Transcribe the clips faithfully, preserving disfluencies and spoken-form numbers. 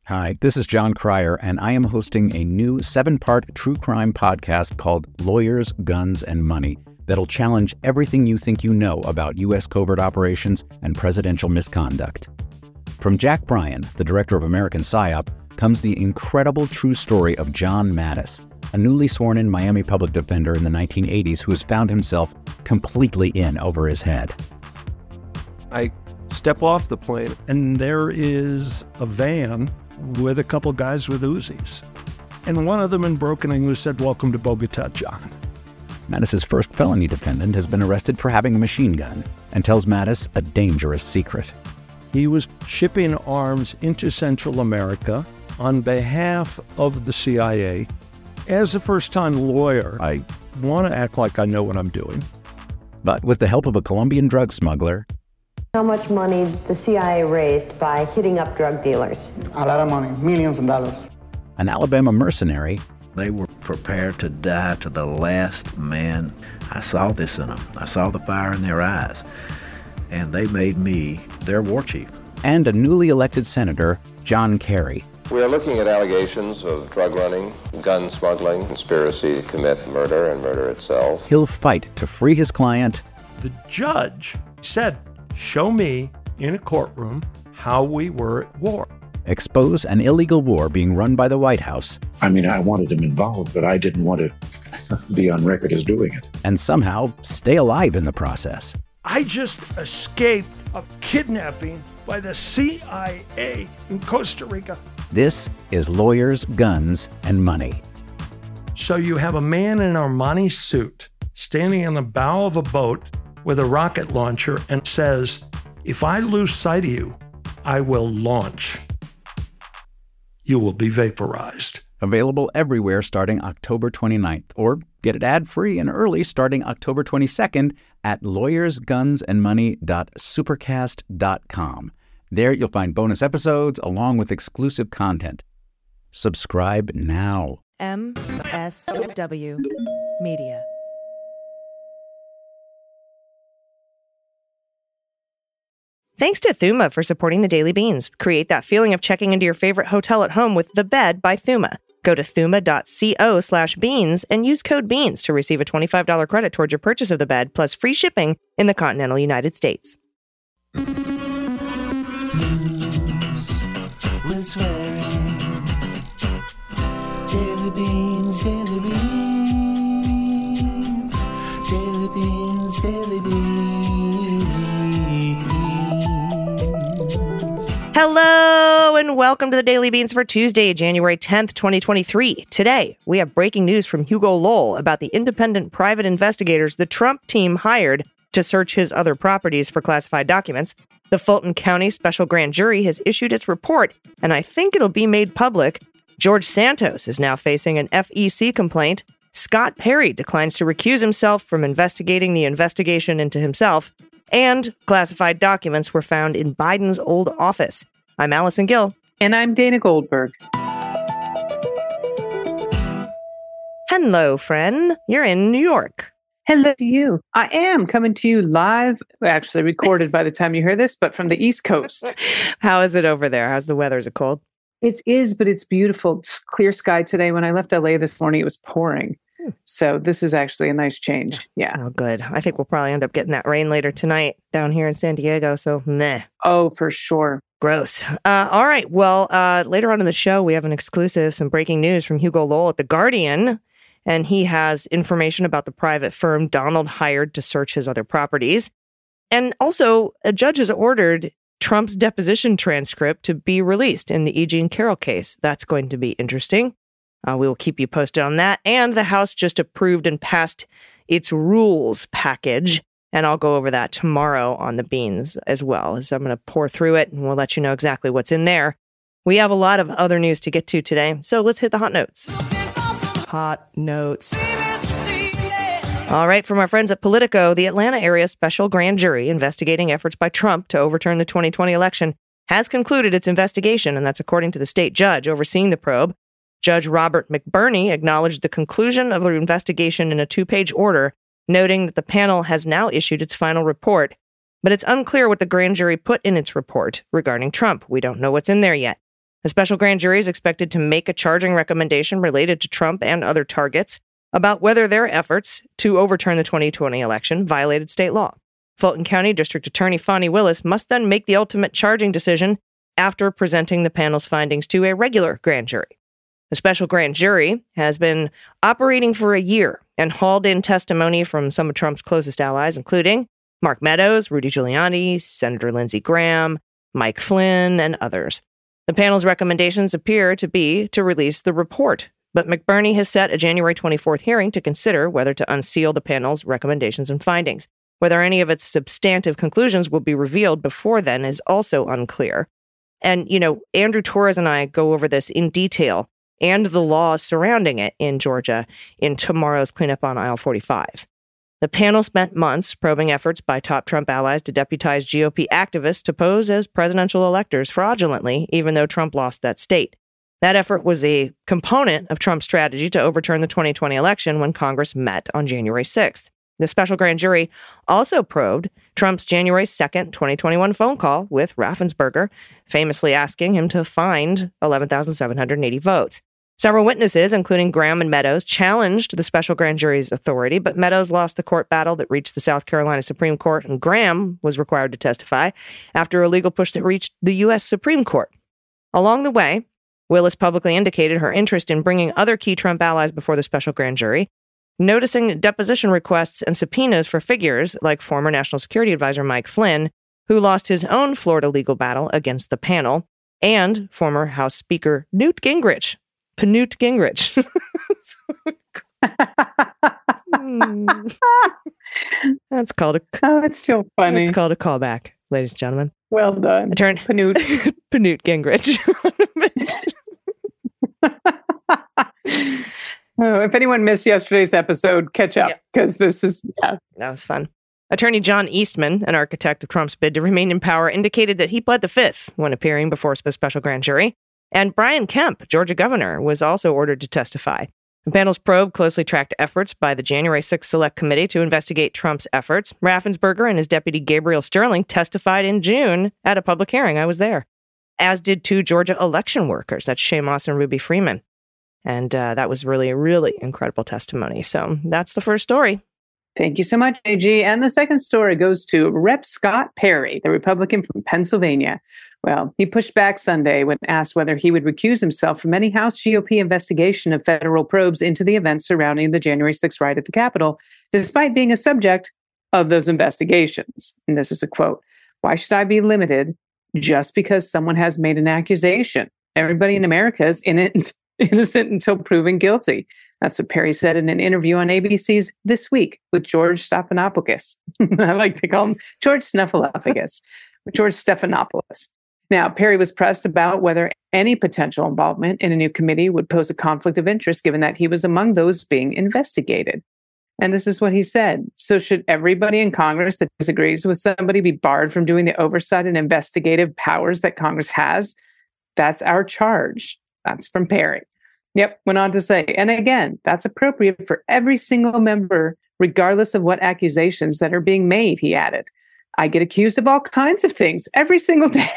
Hi, this is John Cryer, and I am hosting a new seven-part true crime podcast called Lawyers, Guns, and Money that'll challenge everything you think you know about U S covert operations and presidential misconduct. From Jack Bryan, the director of American PSYOP, comes the incredible true story of John Mattis, a newly sworn-in Miami public defender in the nineteen eighties who has found himself completely in over his head. I step off the plane, and there is a van with a couple guys with Uzis. And one of them in broken English said, "Welcome to Bogota, John." Mattis's first felony defendant has been arrested for having a machine gun and tells Mattis a dangerous secret. He was shipping arms into Central America on behalf of the C I A. As a first-time lawyer, I want to act like I know what I'm doing. But with the help of a Colombian drug smuggler, how much money the C I A raised by hitting up drug dealers? A lot of money, millions of dollars. An Alabama mercenary, they were prepared to die to the last man. I saw this in them. I saw the fire in their eyes. And they made me their war chief. And a newly elected senator, John Kerry. We are looking at allegations of drug running, gun smuggling, conspiracy to commit murder and murder itself. He'll fight to free his client. The judge said, "Show me in a courtroom how we were at war." Expose an illegal war being run by the White House. I mean, I wanted him involved, but I didn't want to be on record as doing it. And somehow stay alive in the process. I just escaped a kidnapping by the C I A in Costa Rica. This is Lawyers, Guns, and Money. So you have a man in an Armani suit standing on the bow of a boat with a rocket launcher and says, "If I lose sight of you, I will launch. You will be vaporized." Available everywhere starting October twenty-ninth, or get it ad-free and early starting October twenty-second at lawyers guns and money dot supercast dot com. There you'll find bonus episodes along with exclusive content. Subscribe now. M S W Media. Thanks to Thuma for supporting the Daily Beans. Create that feeling of checking into your favorite hotel at home with The Bed by Thuma. Go to thuma.co slash beans and use code BEANS to receive a twenty-five dollars credit towards your purchase of the bed, plus free shipping in the continental United States. News with swearing. Daily Beans, Daily Beans. Daily Beans, Daily Beans. Hello and welcome to the Daily Beans for Tuesday, January tenth, twenty twenty-three. Today, we have breaking news from Hugo Lowell about the independent private investigators the Trump team hired to search his other properties for classified documents. The Fulton County Special Grand Jury has issued its report, and I think it'll be made public. George Santos is now facing an F E C complaint. Scott Perry declines to recuse himself from investigating the investigation into himself. And classified documents were found in Biden's old office. I'm Allison Gill. And I'm Dana Goldberg. Hello, friend. You're in New York. Hello to you. I am coming to you live, actually recorded by the time you hear this, but from the East Coast. How is it over there? How's the weather? Is it cold? It is, but it's beautiful. It's clear sky today. When I left L A this morning, it was pouring. So this is actually a nice change. Yeah. Oh, good. I think we'll probably end up getting that rain later tonight down here in San Diego. So, meh. Oh, for sure. Gross. Uh, all right. Well, uh, later on in the show, we have an exclusive, some breaking news from Hugo Lowell at The Guardian. And he has information about the private firm Donald hired to search his other properties. And also, a judge has ordered Trump's deposition transcript to be released in the E. Jean Carroll case. That's going to be interesting. Uh, we will keep you posted on that. And the House just approved and passed its rules package. And I'll go over that tomorrow on the Beans as well, as I'm going to pour through it and we'll let you know exactly what's in there. We have a lot of other news to get to today. So let's hit the hot notes. Hot notes. All right, from our friends at Politico, the Atlanta area special grand jury investigating efforts by Trump to overturn the twenty twenty election has concluded its investigation, and that's according to the state judge overseeing the probe. Judge Robert McBurney acknowledged the conclusion of the investigation in a two-page order, noting that the panel has now issued its final report. But it's unclear what the grand jury put in its report regarding Trump. We don't know what's in there yet. The special grand jury is expected to make a charging recommendation related to Trump and other targets about whether their efforts to overturn the twenty twenty election violated state law. Fulton County District Attorney Fani Willis must then make the ultimate charging decision after presenting the panel's findings to a regular grand jury. The special grand jury has been operating for a year and hauled in testimony from some of Trump's closest allies, including Mark Meadows, Rudy Giuliani, Senator Lindsey Graham, Mike Flynn, and others. The panel's recommendations appear to be to release the report, but McBurney has set a January twenty-fourth hearing to consider whether to unseal the panel's recommendations and findings. Whether any of its substantive conclusions will be revealed before then is also unclear. And, you know, Andrew Torres and I go over this in detail and the laws surrounding it in Georgia in tomorrow's Cleanup on Aisle forty-five. The panel spent months probing efforts by top Trump allies to deputize G O P activists to pose as presidential electors fraudulently, even though Trump lost that state. That effort was a component of Trump's strategy to overturn the twenty twenty election when Congress met on January sixth. The special grand jury also probed Trump's January second, twenty twenty-one phone call with Raffensperger, famously asking him to find eleven thousand seven hundred eighty votes. Several witnesses, including Graham and Meadows, challenged the special grand jury's authority, but Meadows lost the court battle that reached the South Carolina Supreme Court, and Graham was required to testify after a legal push that reached the U S Supreme Court. Along the way, Willis publicly indicated her interest in bringing other key Trump allies before the special grand jury, noticing deposition requests and subpoenas for figures like former National Security Advisor Mike Flynn, who lost his own Florida legal battle against the panel, and former House Speaker Newt Gingrich. Newt Gingrich. mm. That's called a... Oh, it's still funny. It's called a callback, ladies and gentlemen. Well done. I turned Panute. Panute Gingrich. Oh, if anyone missed yesterday's episode, catch up, because yeah. this is, yeah. That was fun. Attorney John Eastman, an architect of Trump's bid to remain in power, indicated that he pled the fifth when appearing before the special grand jury. And Brian Kemp, Georgia governor, was also ordered to testify. The panel's probe closely tracked efforts by the January sixth Select Committee to investigate Trump's efforts. Raffensperger and his deputy Gabriel Sterling testified in June at a public hearing. I was there. As did two Georgia election workers. That's Shay Moss and Ruby Freeman. And uh, that was really, really incredible testimony. So that's the first story. Thank you so much, A G. And the second story goes to Representative Scott Perry, the Republican from Pennsylvania. Well, he pushed back Sunday when asked whether he would recuse himself from any House G O P investigation of federal probes into the events surrounding the January sixth riot at the Capitol, despite being a subject of those investigations. And this is a quote, "Why should I be limited just because someone has made an accusation? Everybody in America is in it, innocent until proven guilty." That's what Perry said in an interview on A B C's This Week with George Stephanopoulos. I like to call him George Snuffleupagus, George Stephanopoulos. Now, Perry was pressed about whether any potential involvement in a new committee would pose a conflict of interest, given that he was among those being investigated. And this is what he said. "So should everybody in Congress that disagrees with somebody be barred from doing the oversight and investigative powers that Congress has? That's our charge." That's from Perry. Yep, went on to say, and again, that's appropriate for every single member, regardless of what accusations that are being made, he added. "I get accused of all kinds of things every single day,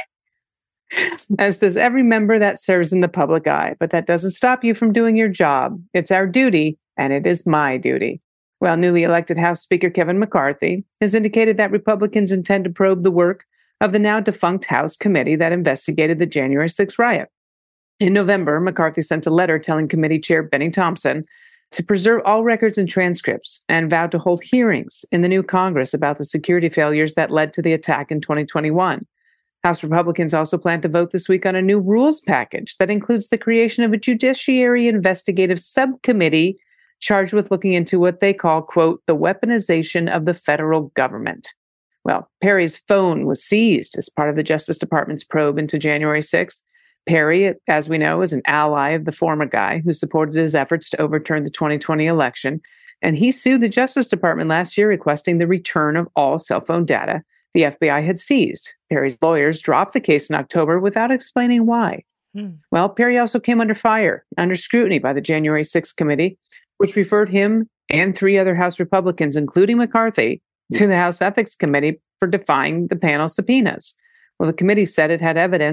as does every member that serves in the public eye. But that doesn't stop you from doing your job. It's our duty, and it is my duty." Well, newly elected House Speaker Kevin McCarthy has indicated that Republicans intend to probe the work of the now defunct House committee that investigated the January sixth riot. In November, McCarthy sent a letter telling committee chair Benny Thompson to preserve all records and transcripts and vowed to hold hearings in the new Congress about the security failures that led to the attack in twenty twenty-one. House Republicans also plan to vote this week on a new rules package that includes the creation of a judiciary investigative subcommittee charged with looking into what they call, quote, the weaponization of the federal government. Well, Perry's phone was seized as part of the Justice Department's probe into January sixth. Perry, as we know, is an ally of the former guy who supported his efforts to overturn the twenty twenty election. And he sued the Justice Department last year, requesting the return of all cell phone data the F B I had seized. Perry's lawyers dropped the case in October without explaining why. Hmm. Well, Perry also came under fire, under scrutiny by the January sixth committee, which referred him and three other House Republicans, including McCarthy, to the House Ethics Committee for defying the panel's subpoenas. Well, the committee said it had evidence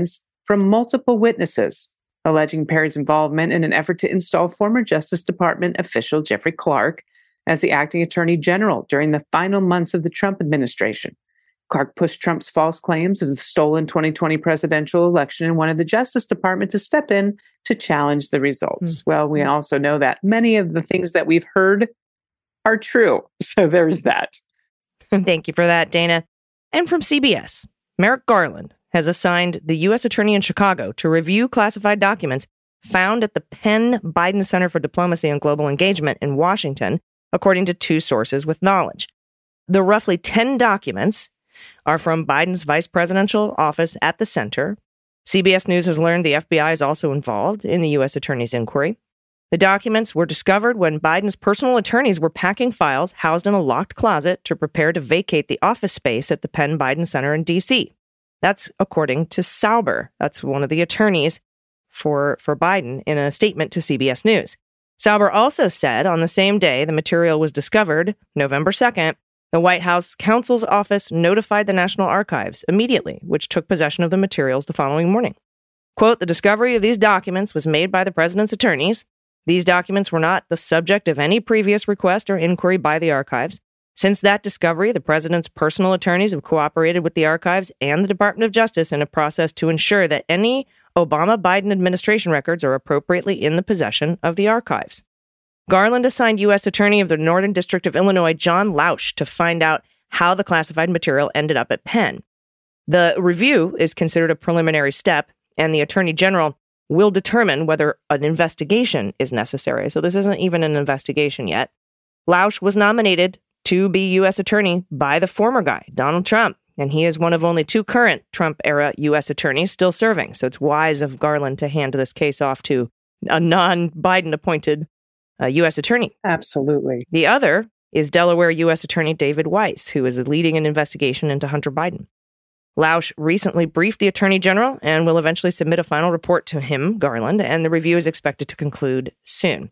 from multiple witnesses, alleging Perry's involvement in an effort to install former Justice Department official Jeffrey Clark as the acting attorney general during the final months of the Trump administration. Clark pushed Trump's false claims of the stolen twenty twenty presidential election and wanted the Justice Department to step in to challenge the results. Mm-hmm. Well, we also know that many of the things that we've heard are true. So there's that. Thank you for that, Dana. And from C B S, Merrick Garland has assigned the U S attorney in Chicago to review classified documents found at the Penn Biden Center for Diplomacy and Global Engagement in Washington, according to two sources with knowledge. The roughly ten documents are from Biden's vice presidential office at the center. C B S News has learned the F B I is also involved in the U S attorney's inquiry. The documents were discovered when Biden's personal attorneys were packing files housed in a locked closet to prepare to vacate the office space at the Penn Biden Center in D C. That's according to Sauber. That's one of the attorneys for, for Biden in a statement to C B S News. Sauber also said on the same day the material was discovered, November second, the White House counsel's office notified the National Archives immediately, which took possession of the materials the following morning. Quote, the discovery of these documents was made by the president's attorneys. These documents were not the subject of any previous request or inquiry by the archives. Since that discovery, the president's personal attorneys have cooperated with the archives and the Department of Justice in a process to ensure that any Obama-Biden administration records are appropriately in the possession of the archives. Garland assigned U S Attorney of the Northern District of Illinois, John Lausch, to find out how the classified material ended up at Penn. The review is considered a preliminary step, and the Attorney General will determine whether an investigation is necessary. So this isn't even an investigation yet. Lausch was nominated to be U S Attorney by the former guy, Donald Trump, and he is one of only two current Trump-era U S attorneys still serving. So it's wise of Garland to hand this case off to a non-Biden-appointed uh, U S attorney. Absolutely. The other is Delaware U S Attorney David Weiss, who is leading an investigation into Hunter Biden. Lausch recently briefed the Attorney General and will eventually submit a final report to him, Garland, and the review is expected to conclude soon.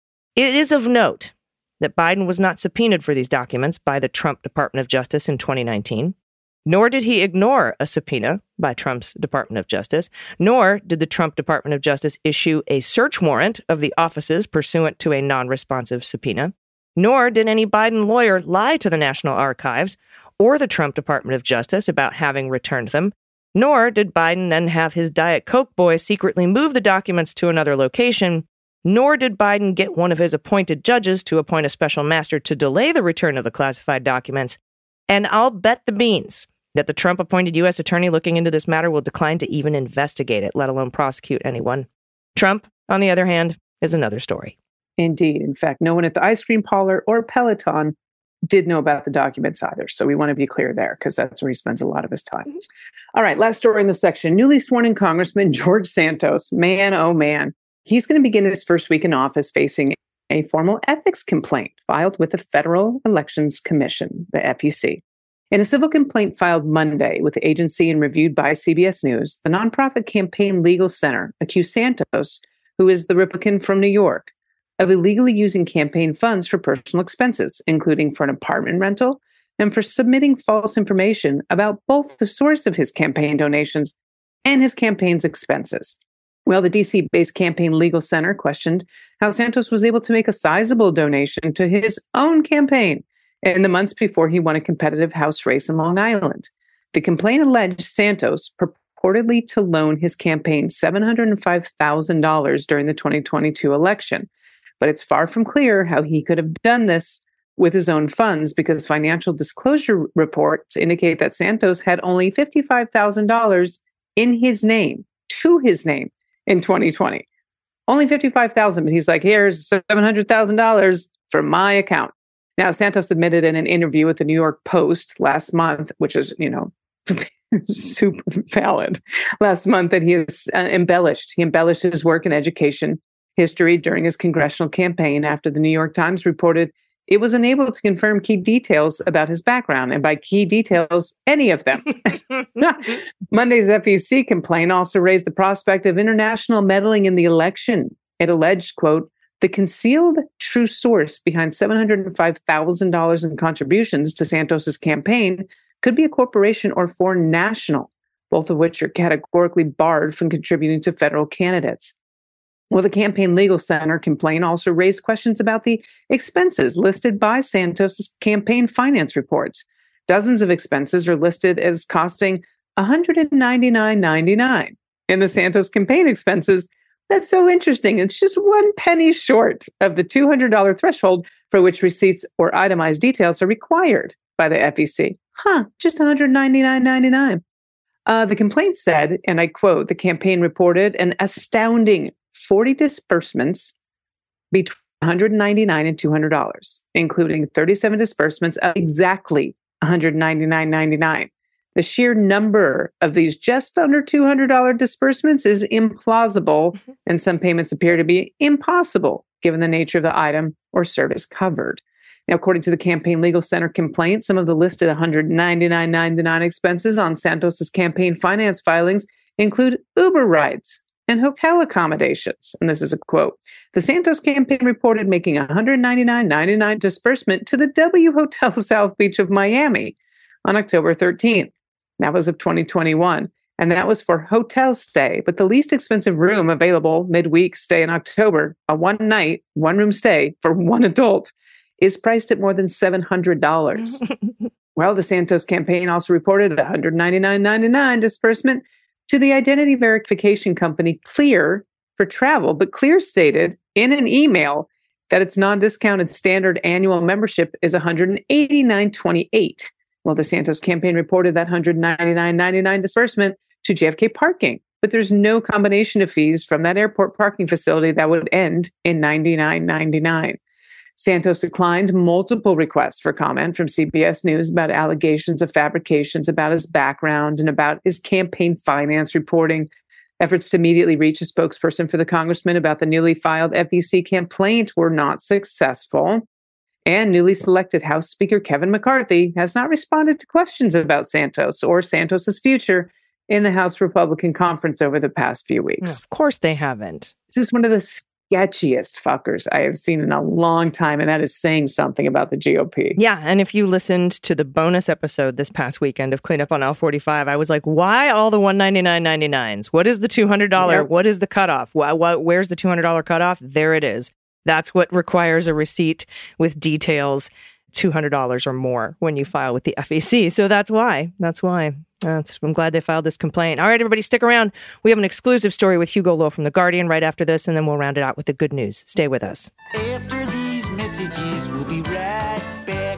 It is of note that Biden was not subpoenaed for these documents by the Trump Department of Justice in twenty nineteen, nor did he ignore a subpoena by Trump's Department of Justice, nor did the Trump Department of Justice issue a search warrant of the offices pursuant to a non-responsive subpoena, nor did any Biden lawyer lie to the National Archives or the Trump Department of Justice about having returned them, nor did Biden then have his Diet Coke boy secretly move the documents to another location, nor did Biden get one of his appointed judges to appoint a special master to delay the return of the classified documents. And I'll bet the beans that the Trump-appointed U S attorney looking into this matter will decline to even investigate it, let alone prosecute anyone. Trump, on the other hand, is another story. Indeed. In fact, no one at the ice cream parlor or Peloton did know about the documents either. So we want to be clear there because that's where he spends a lot of his time. Mm-hmm. All right, last story in the section. Newly sworn in Congressman George Santos. Man, oh man. He's going to begin his first week in office facing a formal ethics complaint filed with the Federal Elections Commission, the F E C. In a civil complaint filed Monday with the agency and reviewed by C B S News, the nonprofit Campaign Legal Center accused Santos, who is the Republican from New York, of illegally using campaign funds for personal expenses, including for an apartment rental and for submitting false information about both the source of his campaign donations and his campaign's expenses. Well, the D C-based Campaign Legal Center questioned how Santos was able to make a sizable donation to his own campaign in the months before he won a competitive House race in Long Island. The complaint alleged Santos purportedly to loan his campaign seven hundred five thousand dollars during the twenty twenty-two election. But it's far from clear how he could have done this with his own funds because financial disclosure reports indicate that Santos had only fifty-five thousand dollars in his name, to his name, in twenty twenty. Only fifty-five thousand dollars, but he's like, here's seven hundred thousand dollars for my account. Now, Santos admitted in an interview with the New York Post last month, which is, you know, super valid, last month that he has uh, embellished. He embellished his work in education history during his congressional campaign after the New York Times reported it was unable to confirm key details about his background, and by key details, any of them. Monday's F E C complaint also raised the prospect of international meddling in the election. It alleged, quote, the concealed true source behind seven hundred five thousand dollars in contributions to Santos's campaign could be a corporation or foreign national, both of which are categorically barred from contributing to federal candidates. Well, the Campaign Legal Center complaint also raised questions about the expenses listed by Santos' campaign finance reports. Dozens of expenses are listed as costing one hundred ninety-nine dollars and ninety-nine cents. In the Santos campaign expenses, that's so interesting. It's just one penny short of the two hundred dollars threshold for which receipts or itemized details are required by the F E C. Huh, just one hundred ninety-nine dollars and ninety-nine cents. Uh, the complaint said, and I quote, the campaign reported an astounding forty disbursements between one hundred ninety-nine dollars and two hundred dollars, including thirty-seven disbursements of exactly one hundred ninety-nine dollars and ninety-nine cents. The sheer number of these just under two hundred dollars disbursements is implausible, and some payments appear to be impossible given the nature of the item or service covered. Now, according to the Campaign Legal Center complaint, some of the listed one hundred ninety-nine dollars and ninety-nine cents expenses on Santos' campaign finance filings include Uber rides and hotel accommodations. And this is a quote. The Santos campaign reported making one hundred ninety-nine dollars and ninety-nine cents disbursement to the W Hotel South Beach of Miami on October thirteenth. That was of twenty twenty-one. And that was for hotel stay. But the least expensive room available midweek stay in October, a one night, one room stay for one adult, is priced at more than seven hundred dollars. Well, the Santos campaign also reported one hundred ninety-nine dollars and ninety-nine cents disbursement to the identity verification company Clear for travel. But Clear stated in an email that its non-discounted standard annual membership is one hundred eighty-nine dollars and twenty-eight cents. Well, the Santos campaign reported that one hundred ninety-nine dollars and ninety-nine cents disbursement to J F K parking, but there's no combination of fees from that airport parking facility that would end in ninety-nine dollars and ninety-nine cents. Santos declined multiple requests for comment from C B S News about allegations of fabrications about his background and about his campaign finance reporting. Efforts to immediately reach a spokesperson for the congressman about the newly filed F E C complaint were not successful. And newly selected House Speaker Kevin McCarthy has not responded to questions about Santos or Santos's future in the House Republican Conference over the past few weeks. Of course they haven't. This is one of the sketchiest fuckers I have seen in a long time, and that is saying something about the G O P. Yeah, and if you listened to the bonus episode this past weekend of Cleanup on L forty-five, I was like, why all the one hundred ninety-nine dollars and ninety-nine cents? What is the two hundred dollars? Yep. What is the cutoff? Why, why, where's the two hundred dollars cutoff? There it is. That's what requires a receipt with details, two hundred dollars or more when you file with the F E C. So that's why. That's why. That's, I'm glad they filed this complaint. All right, everybody, stick around. We have an exclusive story with Hugo Lowe from The Guardian right after this, and then we'll round it out with the good news. Stay with us. After these messages, we'll be right back.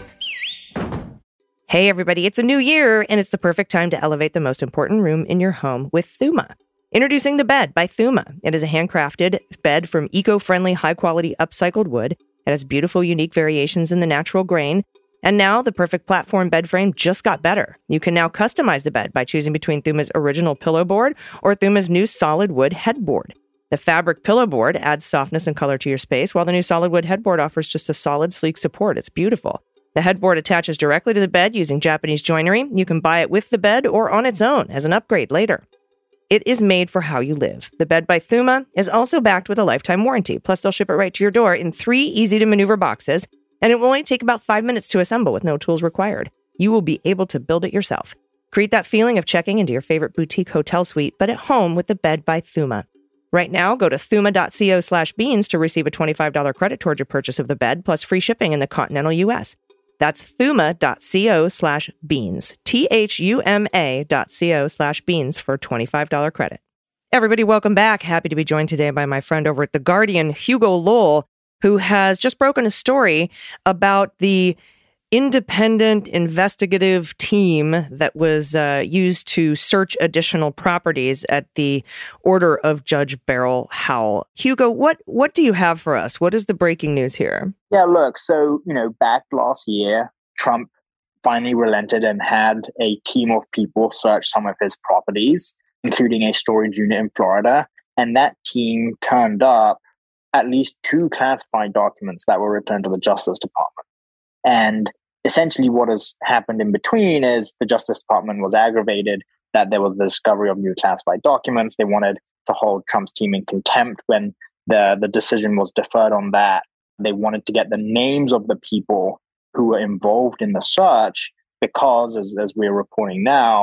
Hey, everybody, it's a new year, and it's the perfect time to elevate the most important room in your home with Thuma. Introducing The Bed by Thuma. It is a handcrafted bed from eco-friendly, high-quality upcycled wood. It has beautiful, unique variations in the natural grain. And now the perfect platform bed frame just got better. You can now customize the bed by choosing between Thuma's original pillow board or Thuma's new solid wood headboard. The fabric pillow board adds softness and color to your space, while the new solid wood headboard offers just a solid, sleek support. It's beautiful. The headboard attaches directly to the bed using Japanese joinery. You can buy it with the bed or on its own as an upgrade later. It is made for how you live. The Bed by Thuma is also backed with a lifetime warranty. Plus, they'll ship it right to your door in three easy-to-maneuver boxes, and it will only take about five minutes to assemble with no tools required. You will be able to build it yourself. Create that feeling of checking into your favorite boutique hotel suite, but at home with the Bed by Thuma. Right now, go to thuma.co slash beans to receive a twenty-five dollars credit towards your purchase of the bed, plus free shipping in the continental U S. That's thuma.co slash beans. T-H-U-M-A dot C-O slash beans for twenty-five dollars credit. Everybody, welcome back. Happy to be joined today by my friend over at The Guardian, Hugo Lowe, who has just broken a story about the independent investigative team that was uh, used to search additional properties at the order of Judge Beryl Howell. Hugo, what what do you have for us? What is the breaking news here? Yeah, look, so, you know, back last year, Trump finally relented and had a team of people search some of his properties, including a storage unit in Florida. And that team turned up at least two classified documents that were returned to the Justice Department. And essentially what has happened in between is the Justice Department was aggravated that there was the discovery of new classified documents. They wanted to hold Trump's team in contempt when the, the decision was deferred on that. They wanted to get the names of the people who were involved in the search because, as, as we're reporting now,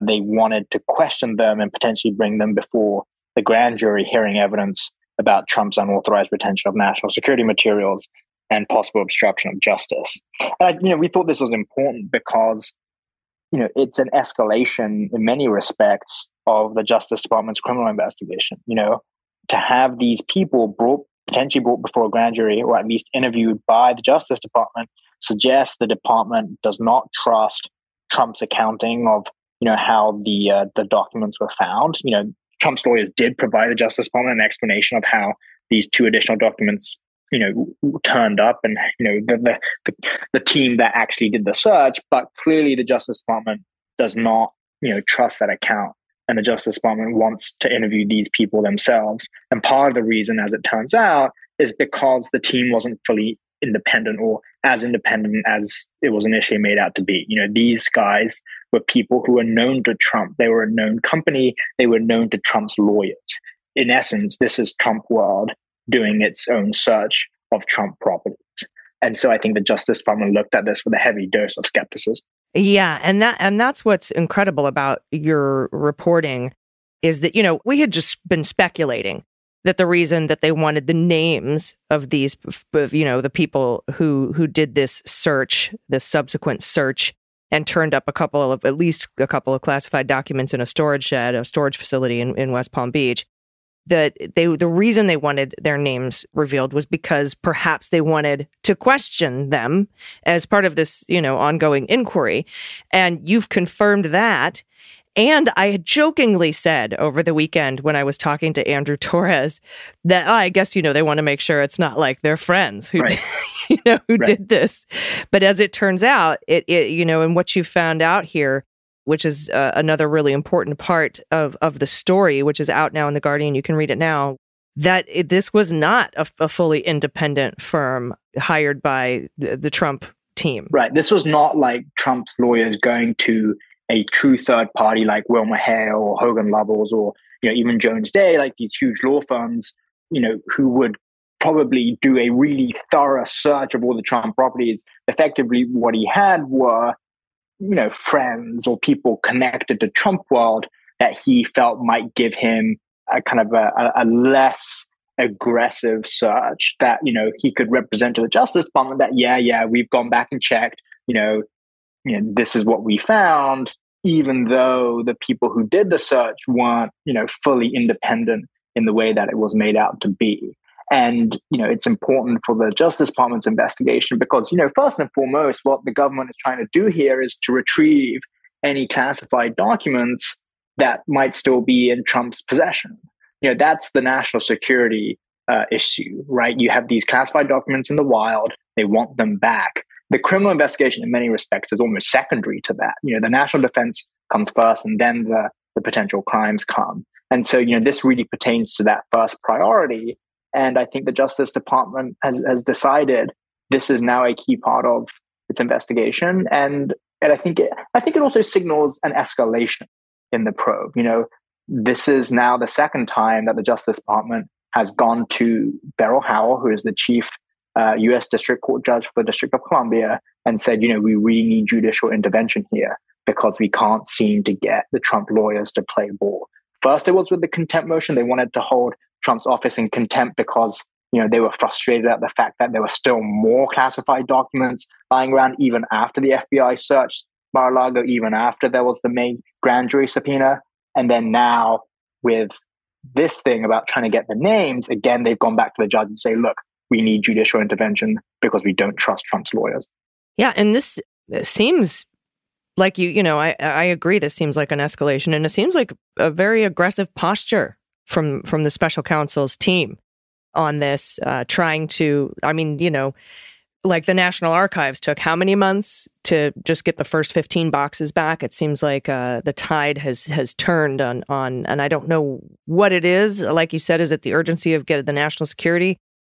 They wanted to question them and potentially bring them before the grand jury hearing evidence about Trump's unauthorized retention of national security materials and possible obstruction of justice. And, you know, we thought this was important because, you know, it's an escalation in many respects of the Justice Department's criminal investigation. You know, to have these people brought, potentially brought before a grand jury or at least interviewed by the Justice Department suggests the department does not trust Trump's accounting of, you know, how the uh, the documents were found. You know, Trump's lawyers did provide the Justice Department an explanation of how these two additional documents, you know, turned up, and you know the, the the team that actually did the search. But clearly, the Justice Department does not, you know, trust that account, and the Justice Department wants to interview these people themselves. And part of the reason, as it turns out, is because the team wasn't fully independent or as independent as it was initially made out to be. You know, these guys were people who were known to Trump. They were a known company. They were known to Trump's lawyers. In essence, this is Trump World doing its own search of Trump properties. And so I think the Justice Department looked at this with a heavy dose of skepticism. Yeah, and that and that's what's incredible about your reporting is that, you know, we had just been speculating that the reason that they wanted the names of these, you know, the people who who did this search, this subsequent search, and turned up a couple of, at least a couple of classified documents in a storage shed, a storage facility in, in West Palm Beach, that they the reason they wanted their names revealed was because perhaps they wanted to question them as part of this, you know, ongoing inquiry. And you've confirmed that. And I had jokingly said over the weekend when I was talking to Andrew Torres that, oh, I guess, you know, they want to make sure it's not like their friends who, right. you know, who right. did this. But as it turns out, it, it you know, and what you found out here, which is uh, another really important part of, of the story, which is out now in The Guardian, you can read it now, that it, this was not a, a fully independent firm hired by the, the Trump team. Right. This was not like Trump's lawyers going to a true third party like Wilmer Hale or Hogan Lovells or, you know, even Jones Day, like these huge law firms, you know, who would probably do a really thorough search of all the Trump properties. Effectively, what he had were, you know, friends or people connected to Trump World that he felt might give him a kind of a, a less aggressive search that, you know, he could represent to the Justice Department that, yeah, yeah, we've gone back and checked, you know, you know, this is what we found, even though the people who did the search weren't, you know, fully independent in the way that it was made out to be. And, you know, it's important for the Justice Department's investigation because, you know, first and foremost, what the government is trying to do here is to retrieve any classified documents that might still be in Trump's possession. You know, that's the national security uh, issue, right? You have these classified documents in the wild. They want them back. The criminal investigation in many respects is almost secondary to that. You know, the national defense comes first and then the, the potential crimes come. And so, you know, this really pertains to that first priority. And I think the Justice Department has, has decided this is now a key part of its investigation. And, and I think it, I think it also signals an escalation in the probe. You know, this is now the second time that the Justice Department has gone to Beryl Howell, who is the chief uh, U S District Court judge for the District of Columbia, and said, you know, we really need judicial intervention here because we can't seem to get the Trump lawyers to play ball. First, it was with the contempt motion. They wanted to hold Trump's office in contempt because, you know, they were frustrated at the fact that there were still more classified documents lying around even after the F B I searched Mar-a-Lago, even after there was the main grand jury subpoena. And then now with this thing about trying to get the names, again, they've gone back to the judge and say, look, we need judicial intervention because we don't trust Trump's lawyers. Yeah, and this seems like you, you know, I, I agree. This seems like an escalation, and it seems like a very aggressive posture from from the special counsel's team on this, uh, trying to, I mean, you know, like the National Archives took how many months to just get the first fifteen boxes back? It seems like uh, the tide has has turned on, on, and I don't know what it is. Like you said, is it the urgency of getting the national security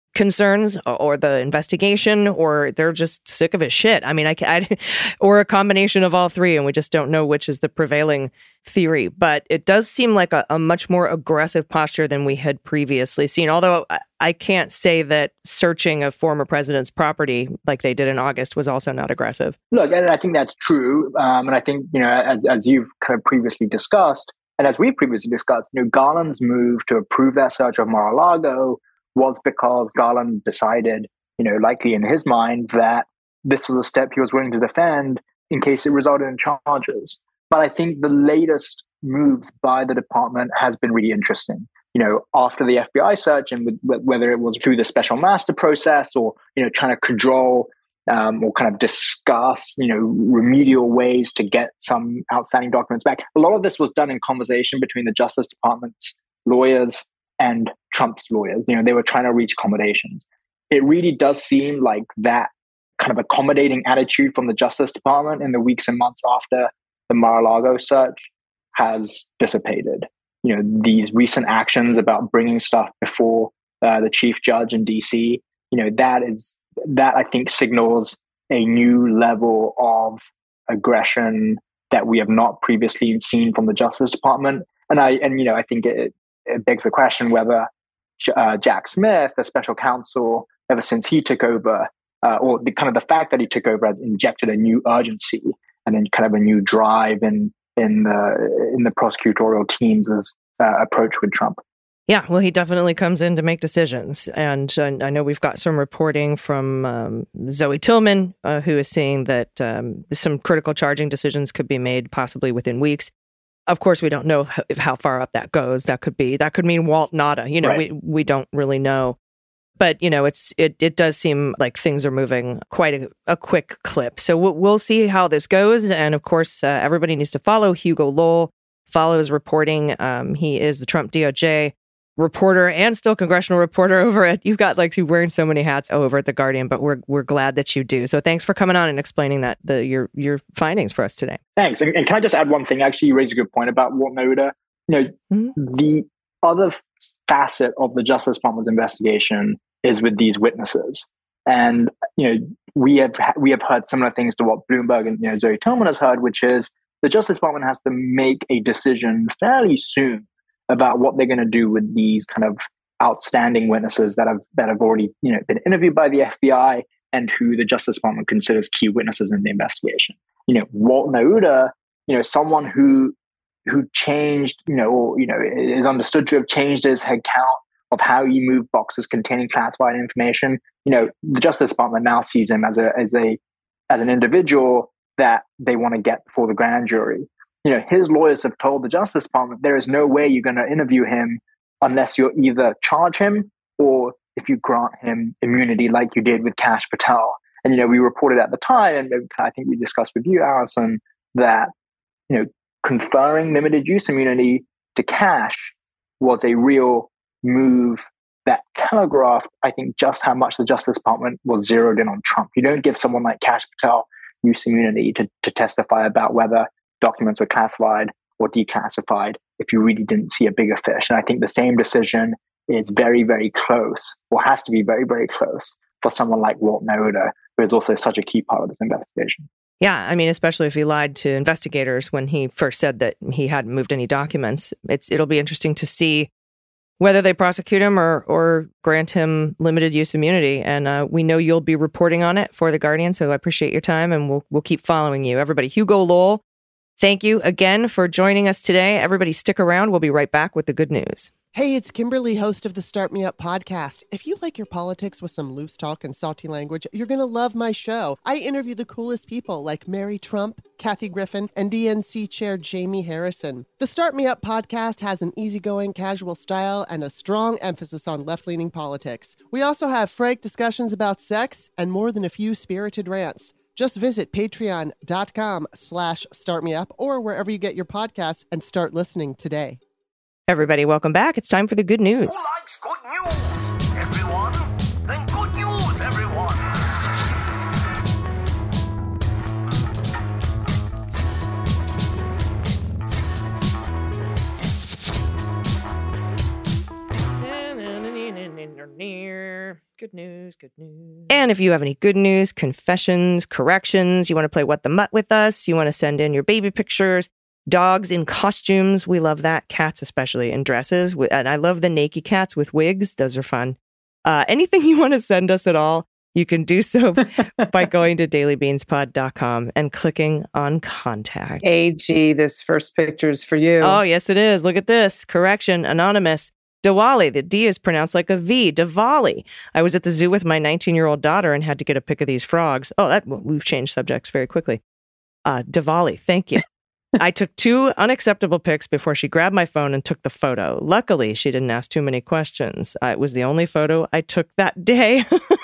concerns or the investigation, or they're just sick of his shit. I mean, I, I or a combination of all three, and we just don't know which is the prevailing theory. But it does seem like a, a much more aggressive posture than we had previously seen. Although I, I can't say that searching a former president's property like they did in August was also not aggressive. Look, and I think that's true. Um, and I think, you know, as, as you've kind of previously discussed, and as we previously discussed, you know, Garland's move to approve that search of Mar-a-Lago was because Garland decided, you know, likely in his mind, that this was a step he was willing to defend in case it resulted in charges. But I think the latest moves by the department has been really interesting. You know, after the F B I search, and with, whether it was through the special master process or, you know, trying to cajole um, or kind of discuss, you know, remedial ways to get some outstanding documents back. A lot of this was done in conversation between the Justice Department's lawyers and Trump's lawyers. You know, they were trying to reach accommodations. It really does seem like that kind of accommodating attitude from the Justice Department in the weeks and months after the Mar-a-Lago search has dissipated. You know, these recent actions about bringing stuff before uh, the chief judge in D C, you know, that is, that I think signals a new level of aggression that we have not previously seen from the Justice Department. And I, and, you know, I think it, it begs the question whether uh, Jack Smith, the special counsel, ever since he took over, uh, or the kind of the fact that he took over has injected a new urgency and then kind of a new drive in in the in the prosecutorial team's uh, approach with Trump. Yeah, well, he definitely comes in to make decisions. And uh, I know we've got some reporting from um, Zoe Tillman, uh, who is saying that um, some critical charging decisions could be made possibly within weeks. Of course, we don't know how, how far up that goes. That could be, that could mean Walt Nada. You know, right. we, we don't really know. But, you know, it's it it does seem like things are moving quite a, a quick clip. So we'll, we'll see how this goes. And of course, uh, everybody needs to follow Hugo Lowell, follow his reporting. Um, he is the Trump D O J reporter and still congressional reporter over at, you've got like, you're wearing so many hats over at The Guardian, but we're we're glad that you do. So thanks for coming on and explaining that, the your your findings for us today. Thanks. And, and can I just add one thing? Actually, you raised a good point about Walt Nauta. You know, mm-hmm. the other facet of the Justice Department's investigation is with these witnesses. And, you know, we have we have heard similar things to what Bloomberg and, you know, Zoe Tillman has heard, which is the Justice Department has to make a decision fairly soon about what they're going to do with these kind of outstanding witnesses that have that have already, you know, been interviewed by the F B I and who the Justice Department considers key witnesses in the investigation. You know, Walt Nauta, you know, someone who who changed, you know, or, you know, is understood to have changed his head count of how he moved boxes containing classified information. You know, the Justice Department now sees him as a as a as an individual that they want to get before the grand jury. You know, his lawyers have told the Justice Department there is no way you're going to interview him unless you either charge him or if you grant him immunity like you did with Kash Patel. And, you know, we reported at the time, and I think we discussed with you, Allison, that, you know, conferring limited use immunity to Kash was a real move that telegraphed, I think, just how much the Justice Department was zeroed in on Trump. You don't give someone like Kash Patel use immunity to, to testify about whether documents were classified or declassified if you really didn't see a bigger fish. And I think the same decision is very, very close, or has to be very, very close for someone like Walt Nauta, who is also such a key part of this investigation. Yeah, I mean, especially if he lied to investigators when he first said that he hadn't moved any documents. It's it'll be interesting to see whether they prosecute him or or grant him limited use immunity. And uh, we know you'll be reporting on it for The Guardian, so I appreciate your time, and we'll we'll keep following you. Everybody, Hugo Lowell, thank you again for joining us today. Everybody stick around. We'll be right back with the good news. Hey, it's Kimberly, host of the Start Me Up podcast. If you like your politics with some loose talk and salty language, you're going to love my show. I interview the coolest people like Mary Trump, Kathy Griffin, and D N C Chair Jamie Harrison. The Start Me Up podcast has an easygoing, casual style and a strong emphasis on left-leaning politics. We also have frank discussions about sex and more than a few spirited rants. Just visit patreon.com slash startmeup or wherever you get your podcasts and start listening today. Everybody, welcome back. It's time for the good news. Who likes good news, everyone? Then good news, everyone. Good news, good news. And if you have any good news, confessions, corrections, you want to play What the Mutt with us, you want to send in your baby pictures, dogs in costumes, we love that. Cats especially in dresses. And I love the naked cats with wigs. Those are fun. Uh, anything you want to send us at all, you can do so by going to daily beans pod dot com and clicking on contact. A G, this first picture is for you. Oh, yes, it is. Look at this. Correction, anonymous. Diwali. The D is pronounced like a V. Diwali. I was at the zoo with my nineteen-year-old daughter and had to get a pic of these frogs. Oh, that we've changed subjects very quickly. Uh, Diwali. Thank you. I took two unacceptable pics before she grabbed my phone and took the photo. Luckily, she didn't ask too many questions. Uh, it was the only photo I took that day.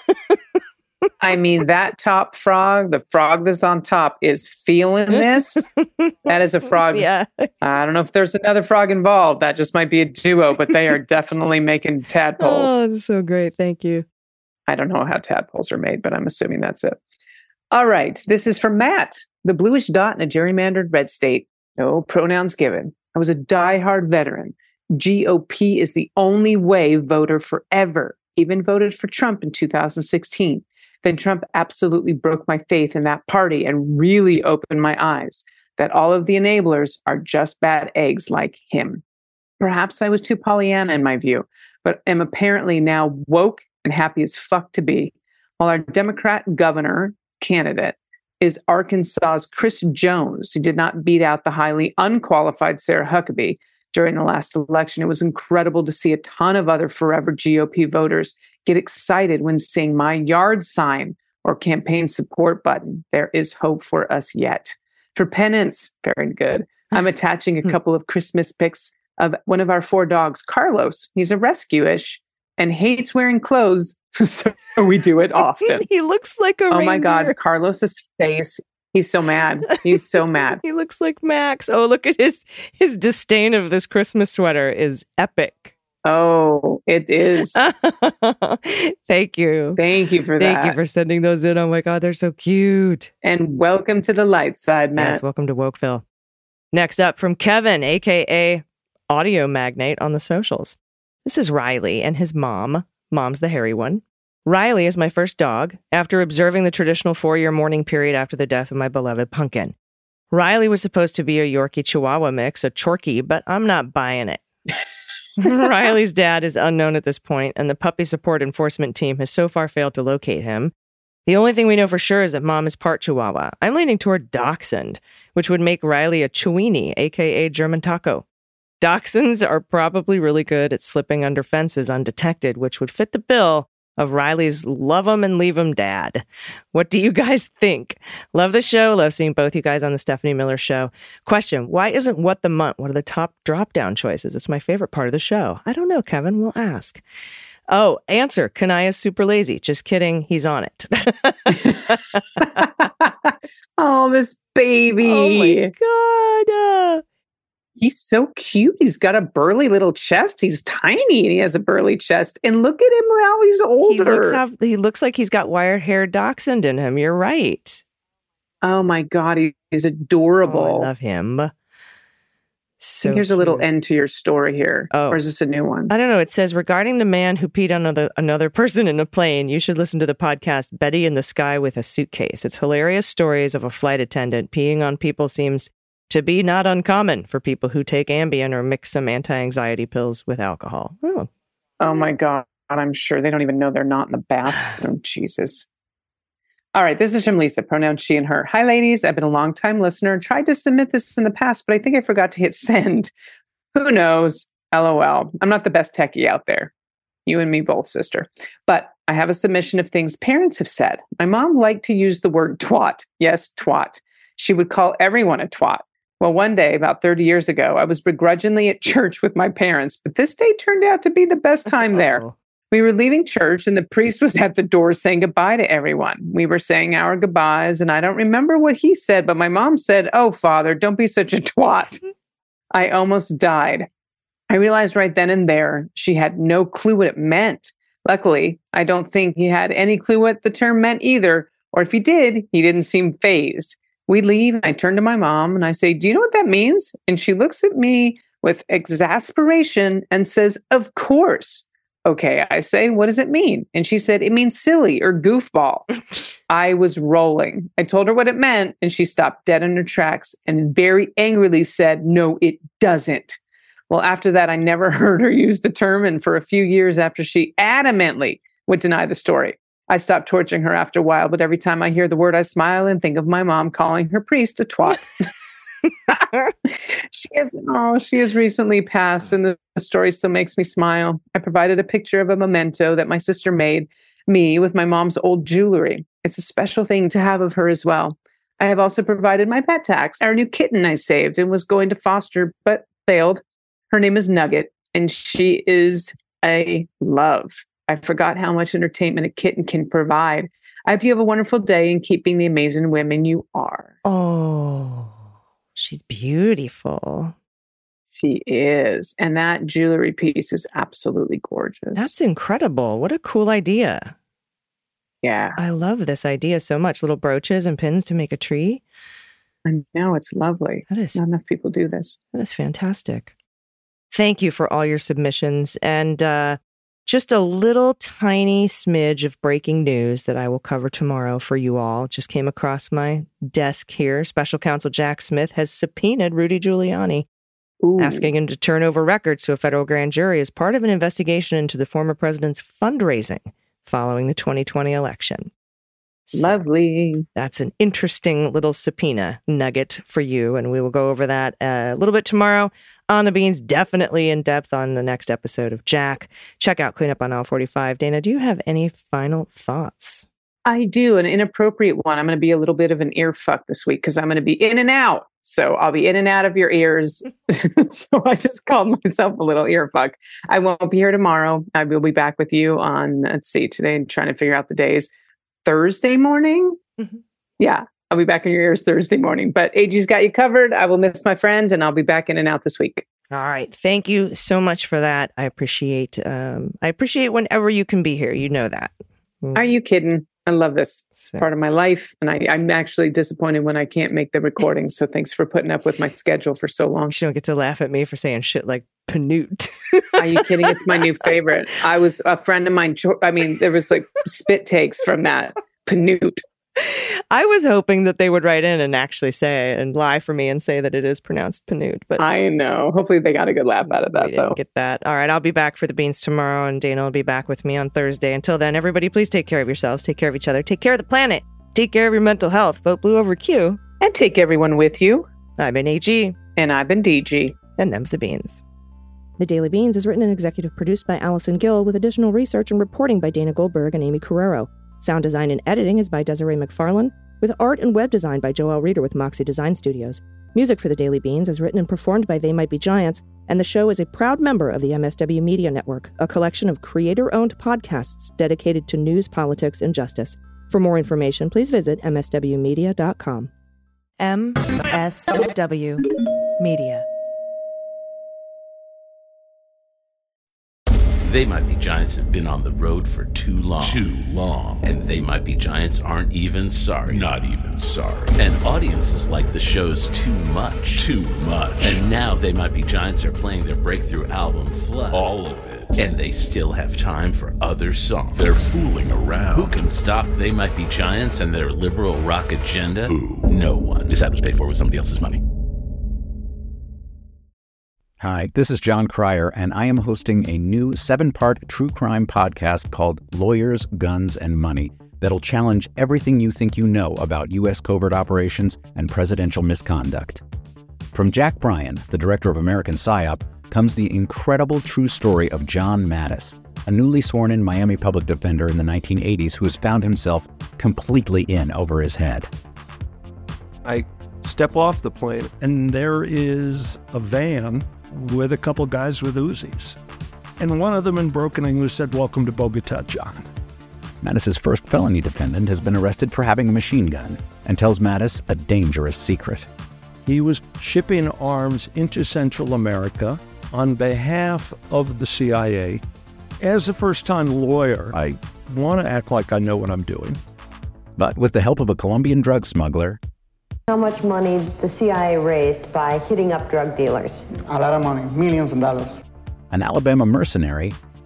I mean, that top frog, the frog that's on top is feeling this. That is a frog. Yeah. I don't know if there's another frog involved. That just might be a duo, but they are definitely making tadpoles. Oh, that's so great. Thank you. I don't know how tadpoles are made, but I'm assuming that's it. All right. This is from Matt. The bluish dot in a gerrymandered red state. No pronouns given. I was a diehard veteran. G O P is the only way voter forever. Even voted for Trump in two thousand sixteen. Then Trump absolutely broke my faith in that party and really opened my eyes that all of the enablers are just bad eggs like him. Perhaps I was too Pollyanna in my view, but am apparently now woke and happy as fuck to be. While our Democrat governor candidate is Arkansas's Chris Jones, who did not beat out the highly unqualified Sarah Huckabee during the last election. It was incredible to see a ton of other forever G O P voters get excited when seeing my yard sign or campaign support button. There is hope for us yet. For penance, very good. I'm attaching a couple of Christmas pics of one of our four dogs, Carlos. He's a rescue-ish and hates wearing clothes, so we do it often. He looks like a Oh reindeer. my God, Carlos's face. He's so mad. He's so mad. He looks like Max. Oh, look at his his disdain of this Christmas sweater is epic. Oh, it is. Thank you. Thank you for that. Thank you for sending those in. Oh my God, they're so cute. And welcome to the light side, Matt. Yes, welcome to Wokeville. Next up from Kevin, a k a. Audio Magnate on the socials. This is Riley and his mom. Mom's the hairy one. Riley is my first dog after observing the traditional four-year mourning period after the death of my beloved Pumpkin. Riley was supposed to be a Yorkie Chihuahua mix, a Chorky, but I'm not buying it. Riley's dad is unknown at this point, and the puppy support enforcement team has so far failed to locate him. The only thing we know for sure is that Mom is part Chihuahua. I'm leaning toward Dachshund, which would make Riley a Chewini, a k a. German Taco. Dachshunds are probably really good at slipping under fences undetected, which would fit the bill of Riley's love 'em and leave 'em dad. What do you guys think? Love the show. Love seeing both you guys on the Stephanie Miller Show. Question, why isn't What the Mutt one of the top drop-down choices? It's my favorite part of the show. I don't know, Kevin. We'll ask. Oh, answer, Kanaya's super lazy. Just kidding. He's on it. Oh, this baby. Oh, my God. Uh, He's so cute. He's got a burly little chest. He's tiny and he has a burly chest. And look at him now. He's older. He looks, have, he looks like he's got wire hair dachshund in him. You're right. Oh my God. He, he's adorable. Oh, I love him. So here's cute. a little end to your story here. Oh. Or is this a new one? I don't know. It says, regarding the man who peed on another, another person in a plane, you should listen to the podcast Betty in the Sky with a Suitcase. It's hilarious stories of a flight attendant peeing on people seems to be not uncommon for people who take Ambien or mix some anti-anxiety pills with alcohol. Oh, oh my God. I'm sure they don't even know they're not in the bathroom. Jesus. All right. This is from Lisa, pronoun she and her. Hi, ladies. I've been a long time listener and tried to submit this in the past, but I think I forgot to hit send. Who knows? LOL. I'm not the best techie out there. You and me both, sister. But I have a submission of things parents have said. My mom liked to use the word twat. Yes, twat. She would call everyone a twat. Well, one day, about thirty years ago, I was begrudgingly at church with my parents, but this day turned out to be the best time there. Uh-oh. We were leaving church and the priest was at the door saying goodbye to everyone. We were saying our goodbyes, and I don't remember what he said, but my mom said, "Oh, Father, don't be such a twat." I almost died. I realized right then and there she had no clue what it meant. Luckily, I don't think he had any clue what the term meant either, or if he did, he didn't seem fazed. We leave, and I turn to my mom, and I say, "Do you know what that means?" And she looks at me with exasperation and says, "Of course." Okay, I say, what does it mean? And she said, it means silly or goofball. I was rolling. I told her what it meant, and she stopped dead in her tracks and very angrily said, no, it doesn't. Well, after that, I never heard her use the term, and for a few years after she adamantly would deny the story. I stopped torturing her after a while, but every time I hear the word, I smile and think of my mom calling her priest a twat. She is, oh, she has recently passed, and the story still makes me smile. I provided a picture of a memento that my sister made me with my mom's old jewelry. It's a special thing to have of her as well. I have also provided my pet tax, our new kitten I saved and was going to foster, but failed. Her name is Nugget, and she is a love. I forgot how much entertainment a kitten can provide. I hope you have a wonderful day and keep being the amazing women you are. Oh, she's beautiful. She is. And that jewelry piece is absolutely gorgeous. That's incredible. What a cool idea. Yeah. I love this idea so much. Little brooches and pins to make a tree. I know, it's lovely. That is, not enough people do this. That is fantastic. Thank you for all your submissions. And uh, just a little tiny smidge of breaking news that I will cover tomorrow for you all. Just came across my desk here. Special Counsel Jack Smith has subpoenaed Rudy Giuliani, Ooh. asking him to turn over records to a federal grand jury as part of an investigation into the former president's fundraising following the twenty twenty election. So lovely. That's an interesting little subpoena nugget for you, and we will go over that a little bit tomorrow on the Beans, definitely in depth on the next episode of Jack. Check out Cleanup on Aisle forty-five. Dana, do you have any final thoughts? I do, an inappropriate one. I'm going to be a little bit of an ear fuck this week because I'm going to be in and out. So I'll be in and out of your ears. So I just called myself a little ear fuck. I won't be here tomorrow. I will be back with you on, let's see, today I'm trying to figure out the days. Thursday morning? Mm-hmm. Yeah, I'll be back in your ears Thursday morning. But A G's got you covered. I will miss my friend, and I'll be back in and out this week. All right. Thank you so much for that. I appreciate um, I appreciate whenever you can be here. You know that. Are you kidding? I love this. It's part of my life. And I, I'm actually disappointed when I can't make the recording. So thanks for putting up with my schedule for so long. You don't get to laugh at me for saying shit like Panoot. Are you kidding? It's my new favorite. I was a friend of mine. I mean, there was like spit takes from that. Panoot. I was hoping that they would write in and actually say and lie for me and say that it is pronounced Panoot. But I know. Hopefully they got a good laugh out of that, we though. Didn't get that. All right. I'll be back for the Beans tomorrow, and Dana will be back with me on Thursday. Until then, everybody, please take care of yourselves. Take care of each other. Take care of the planet. Take care of your mental health. Vote blue over Q. And take everyone with you. I've been A G. And I've been D G. And them's the Beans. The Daily Beans is written and executive produced by Allison Gill with additional research and reporting by Dana Goldberg and Amy Carrero. Sound design and editing is by Desiree McFarlane, with art and web design by Joel Reeder with Moxie Design Studios. Music for the Daily Beans is written and performed by They Might Be Giants, and the show is a proud member of the M S W Media Network, a collection of creator-owned podcasts dedicated to news, politics, and justice. For more information, please visit m s w media dot com. M S W Media. They Might Be Giants have been on the road for too long. Too long. And They Might Be Giants aren't even sorry. Not even sorry. And audiences like the shows too much. Too much. And now They Might Be Giants are playing their breakthrough album, Flood. All of it. And they still have time for other songs. They're fooling around. Who can stop They Might Be Giants and their liberal rock agenda? Who? No one. This ad was paid for with somebody else's money. Hi, this is John Cryer, and I am hosting a new seven-part true crime podcast called Lawyers, Guns, and Money that'll challenge everything you think you know about U S covert operations and presidential misconduct. From Jack Bryan, the director of American PSYOP, comes the incredible true story of John Mattis, a newly sworn-in Miami public defender in the nineteen eighties who has found himself completely in over his head. I step off the plane, and there is a van with a couple guys with Uzis. And one of them in broken English said, "Welcome to Bogota, John." Mattis's first felony defendant has been arrested for having a machine gun and tells Mattis a dangerous secret. He was shipping arms into Central America on behalf of the C I A. As a first-time lawyer, I want to act like I know what I'm doing. But with the help of a Colombian drug smuggler, how much money the C I A raised by hitting up drug dealers? A lot of money, millions of dollars. An Alabama mercenary, They were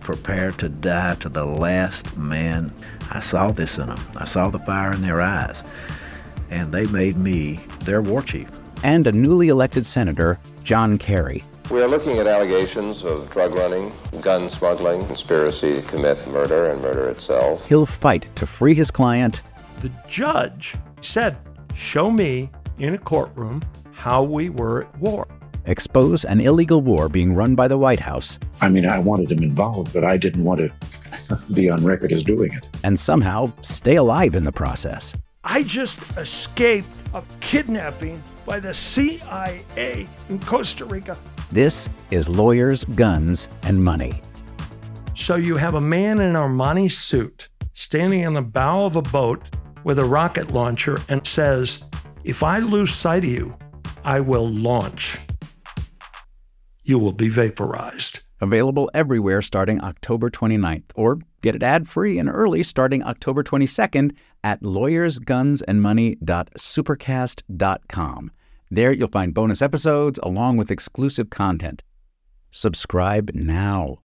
prepared to die to the last man. I saw this in them. I saw the fire in their eyes. And they made me their war chief. And a newly elected Senator, John Kerry. We are looking at allegations of drug running, gun smuggling, conspiracy to commit murder and murder itself. He'll fight to free his client. The judge said, show me in a courtroom how we were at war. Expose an illegal war being run by the White House. I mean, I wanted him involved, but I didn't want to be on record as doing it. And somehow stay alive in the process. I just escaped a kidnapping by the C I A in Costa Rica. This is Lawyers, Guns, and Money. So you have a man in an Armani suit standing in the bow of a boat with a rocket launcher and says, if I lose sight of you, I will launch. You will be vaporized. Available everywhere starting October twenty-ninth, or get it ad-free and early starting October twenty-second at lawyers guns and money dot supercast dot com. There you'll find bonus episodes along with exclusive content. Subscribe now.